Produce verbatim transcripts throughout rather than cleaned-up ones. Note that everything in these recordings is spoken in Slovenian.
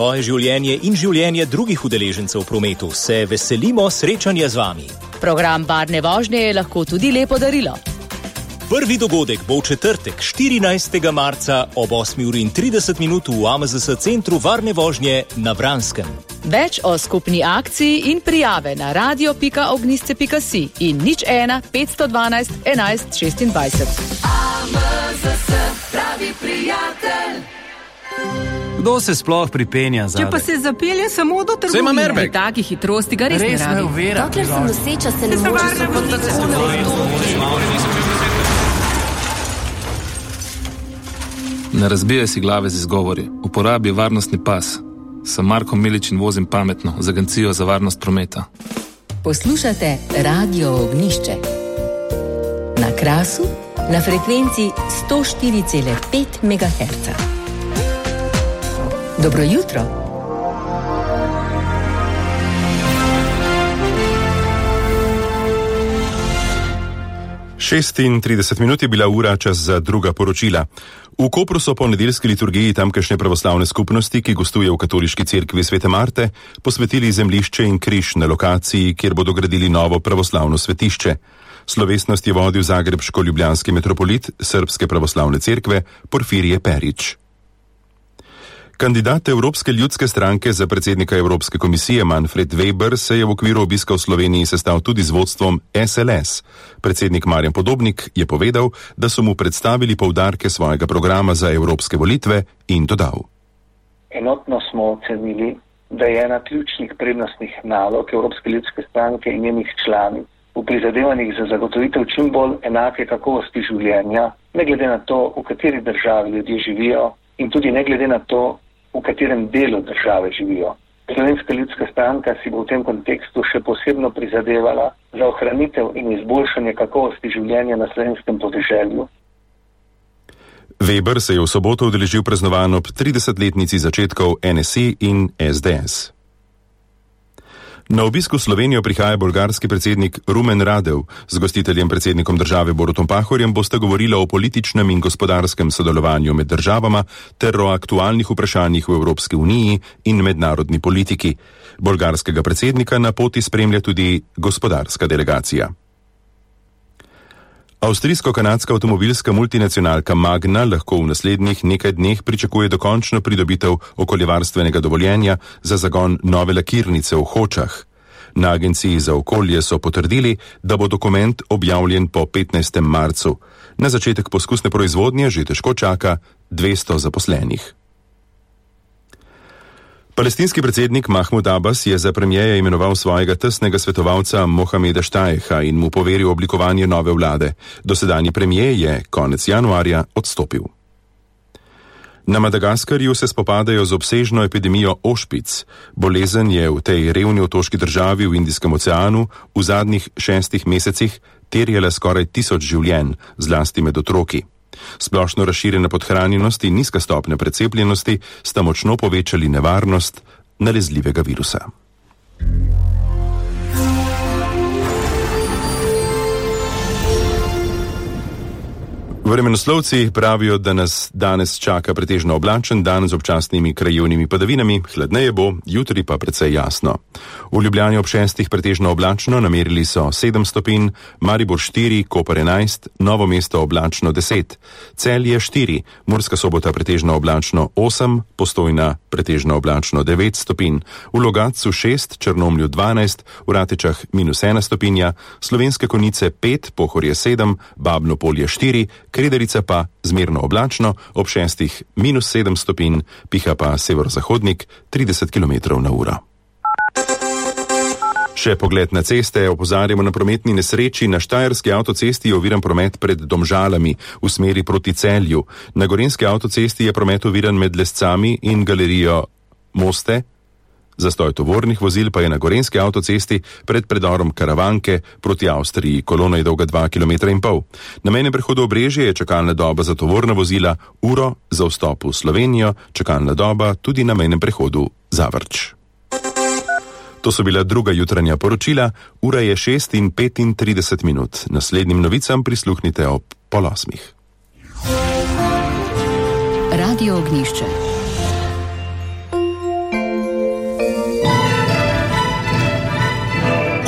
Moje življenje in življenje drugih udeležencev v prometu se veselimo srečanja z vami. Program varne vožnje je lahko tudi lepo darilo. Prvi dogodek bo v četrtek, štirinajstega marca ob osmi uri in trideset minut v A M Z S centru varne vožnje na Vranskem. Več o skupni akciji in prijave na radio pika ognjišče pika si in nič ena petsto dvanajst enajst šestindvajset. A M Z S, pravi prijatelj. Kdo se sploh pripenja za? Če pa se zapelje samo do trgovine. Saj ima airbag. Pri taki hitrosti ga res, res ne rabi. Uvera, dokler se noseča se ne more. Ne razbijaj si glave z izgovori. Uporabi varnostni pas. Sem Marko Milič in vozim pametno z Agencijo za varnost prometa. Poslušate Radio Ognjišče. Na Krasu, na frekvenci sto štiri cela pet megaherca. Dobro jutro. šestintrideset minut je bila ura, čas za druga poročila. V Kopru so po nedeljski liturgiji tamkajšnje pravoslavne skupnosti, ki gostuje v katoliški cerkvi Svete Marte, posvetili zemljišče in križ na lokaciji, kjer bodo gradili novo pravoslavno svetišče. Slovesnost je vodil zagrebško-ljubljanski metropolit Srbske pravoslavne cerkve Porfirije Perić. Kandidat Evropske ljudske stranke za predsednika Evropske komisije Manfred Weber se je v okviru obiska v Sloveniji sestal tudi z vodstvom S L S. Predsednik Marjan Podobnik je povedal, da so mu predstavili poudarke svojega programa za evropske volitve in dodal. Enotno smo ocenili, da je ena ključnih prednostnih nalog Evropske ljudske stranke in njenih članic v prizadevanjih za zagotovitev čim bolj enake kakovosti življenja, ne glede na to, v kateri državi ljudje živijo in tudi ne glede na to, v katerem delu države živijo. Slovenska ljudska stranka si bo v tem kontekstu še posebno prizadevala za ohranitev in izboljšanje kakovosti življenja na slovenskem podeželju. Weber se je v soboto udeležil praznovanj ob tridesetletnici začetkov N S I in S D S. Na obisku Slovenijo prihaja bolgarski predsednik Rumen Radev. Z gostiteljem predsednikom države Borutom Pahorjem boste govorili o političnem in gospodarskem sodelovanju med državama ter o aktualnih vprašanjih v Evropski uniji in mednarodni politiki. Bolgarskega predsednika na poti spremlja tudi gospodarska delegacija. Avstrijsko-kanadska avtomobilska multinacionalka Magna lahko v naslednjih nekaj dneh pričakuje dokončno pridobitev okoljevarstvenega dovoljenja za zagon nove lakirnice v Hočah. Na Agenciji za okolje so potrdili, da bo dokument objavljen po petnajstem marcu. Na začetek poskusne proizvodnje že težko čaka dvesto zaposlenih. Palestinski predsednik Mahmud Abbas je za premijeja imenoval svojega tesnega svetovalca Mohameda Štajeha in mu poveril oblikovanje nove vlade. Dosedanji premijer je konec januarja odstopil. Na Madagaskarju se spopadajo z obsežno epidemijo ošpic. Bolezen je v tej revni otoški državi v Indijskem oceanu v zadnjih šestih mesecih terjala skoraj tisoč življenj, zlasti med otroki. Splošno razširjena podhranjenost in nizka stopnja precepljenosti sta močno povečali nevarnost nalezljivega virusa. Vremenoslovci pravijo, da nas danes čaka pretežno oblačen dan z občasnimi krajevnimi padavinami, hladneje bo, jutri pa precej jasno. V Ljubljani ob šestih pretežno oblačno, namerili so sedem stopinj, Maribor štiri, Koper enajst, Novo mesto oblačno deset, Celje štiri, Murska Sobota pretežno oblačno osem, Postojna pretežno oblačno devet stopinj, v Logatcu šest, Črnomlju dvanajst, v Ratečah minus ena stopinja, Slovenske Konjice pet, Pohorje sedem, Babno Polje štiri, Krederica pa zmerno oblačno, ob šestih minus sedem stopinj, piha pa severozahodnik trideset kilometrov na uro. Še pogled na ceste, opozarjamo na prometni nesreči. Na štajerski avtocesti je oviran promet pred Domžalami v smeri proti Celju. Na gorenjski avtocesti je promet oviran med Lescami in galerijo Moste. Zastoj tovornih vozil pa je na gorenjski avtocesti pred predorom Karavanke proti Avstriji. Kolona je dolga dva kilometra in pol. Na mejnem prehodu Obrežje je čakalna doba za tovorna vozila uro, za vstop v Slovenijo čakalna doba tudi na mejnem prehodu Zavrč. To so bila druga jutranja poročila, ura je šest in petintrideset minut. Naslednjim novicam prisluhnite ob pol osmih. Radio Ognjišče.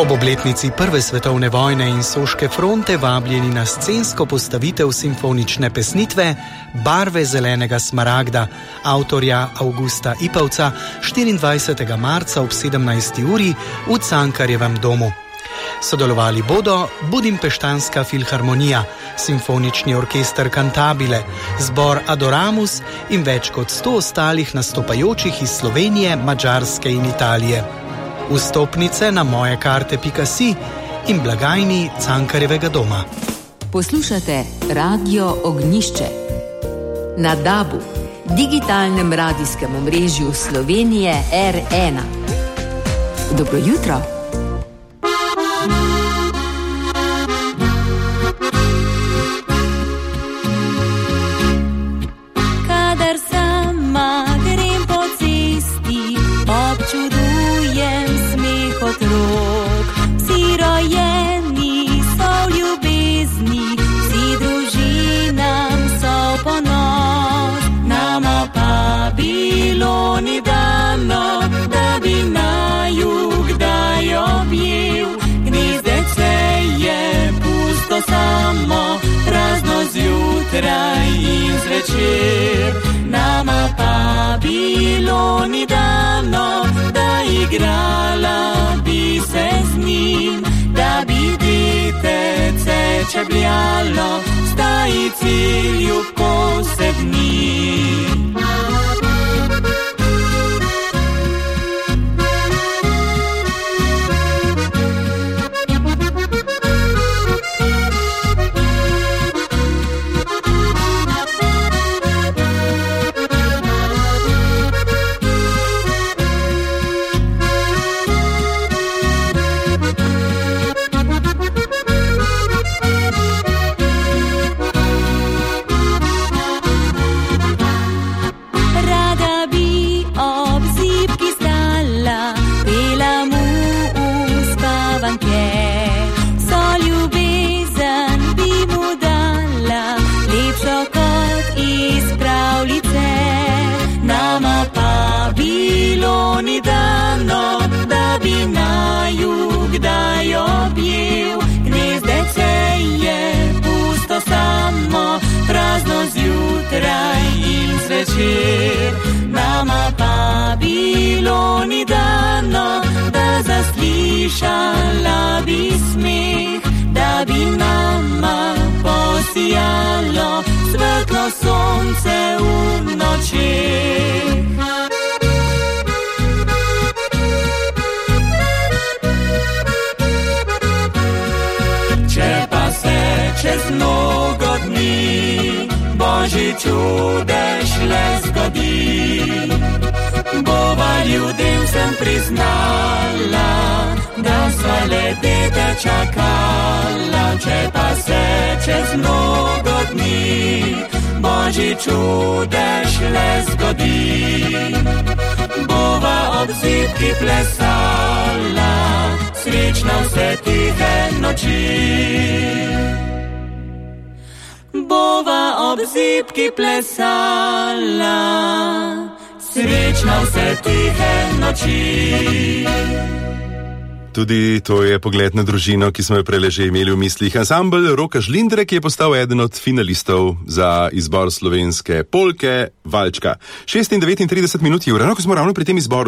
Ob obletnici Prve svetovne vojne in Soške fronte vabljeni na scensko postavitev simfonične pesnitve Barve zelenega smaragda avtorja Avgusta Ipavca štiriindvajsetega marca ob sedemnajsti uri v Cankarjevem domu. Sodelovali bodo Budimpeštanska filharmonija, Simfonični orkester Cantabile, zbor Adoramus in več kot sto ostalih nastopajočih iz Slovenije, Madžarske in Italije. Vstopnice na mojekarte pika si in blagajni Cankarjevega doma. Poslušate Radio Ognjišče na DAB-u, digitalnem radijskem omrežju Slovenije R ena. Dobro jutro. Kadar sama grem po cesti, občudujem smeh otrok. Vsi rojeni so v ljubezni, vsi družinam so v ponos. Nama pa bilo ni dano, da bi naju kdaj objel. Gnezdece je pusto samo, prazno zjutraj in zvečer. Nama pa bilo ni dano, da igrala bi se z njim, da bi ditece čebljalo, staji cilju posebni. Ni dano, da bi naju kdaj objel. Gnezdece je pusto samo, prazno zjutraj in zvečer. Nama pa bilo ni dano, da zaslišala bi smeh, da bi nama posijalo svetlo sonce v nočeh. Čez mnogo dni Božji čudež le zgodi, bova ljudem sem priznala, da sva le dete čakala. Če pa se čez mnogo dni Božji čudež le zgodi, bova ob zidki plesala, srečna vse tihe noči. Bova ob zidki plesala, srečna vse tihe noči. Tudi to je pogled na družino, ki smo jo prele že imeli v mislih. Ansambel Roka Žlindre, ki je postal eden od finalistov za izbor slovenske polke Valčka. šest in devetintrideset minut je ura, no, ko smo ravno pri tem izboru.